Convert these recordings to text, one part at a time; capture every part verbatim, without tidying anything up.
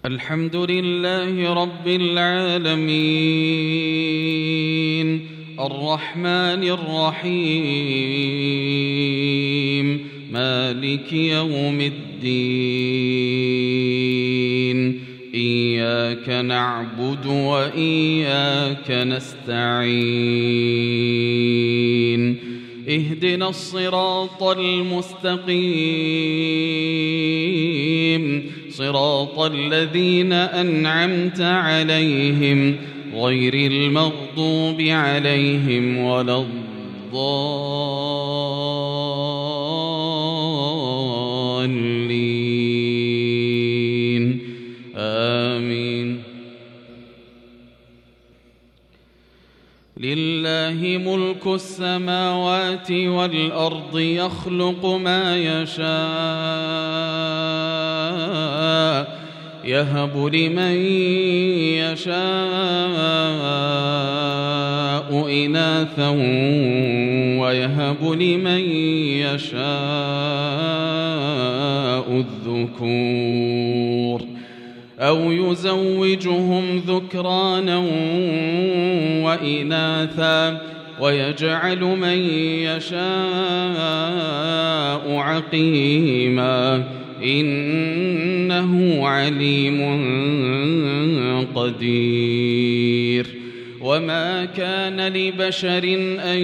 الحمد لله رب العالمين الرحمن الرحيم مالك يوم الدين إياك نعبد وإياك نستعين اهدنا الصراط المستقيم صراط الذين أنعمت عليهم غير المغضوب عليهم ولا الضالين آمين. لله ملك السماوات والأرض يخلق ما يشاء يهب لمن يشاء إناثا ويهب لمن يشاء الذكور أو يزوجهم ذكرانا وإناثا ويجعل من يشاء عقيما إنه عليم قدير. وما كان لبشر أن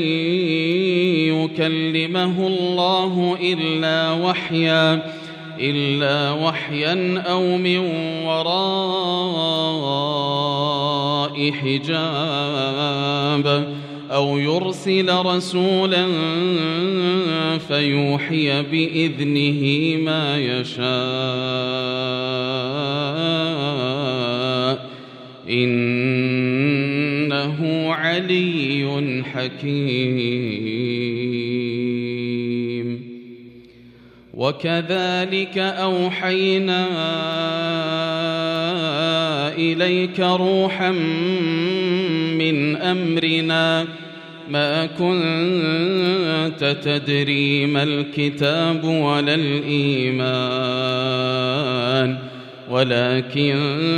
يكلمه الله إلا وحيا إلا وحيا أو من وراء حجاب أو يرسل رسولا فيوحي بإذنه ما يشاء إنه علي حكيم. وكذلك أوحينا إليك روحا من أمرنا ما كنت تدري ما الكتاب ولا الإيمان ولكن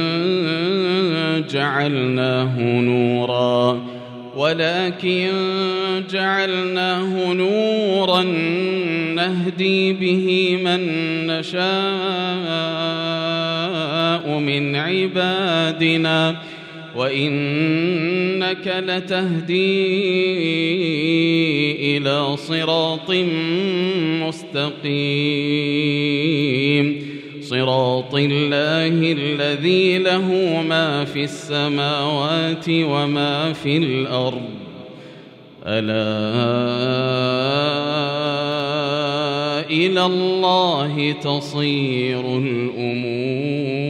جعلناه نورا ولكن جعلناه نورا نهدي به من نشاء من عبادنا وإنك لتهدي إلى صراط مستقيم صراط الله الذي له ما في السماوات وما في الأرض ألا إلى الله تصير الأمور.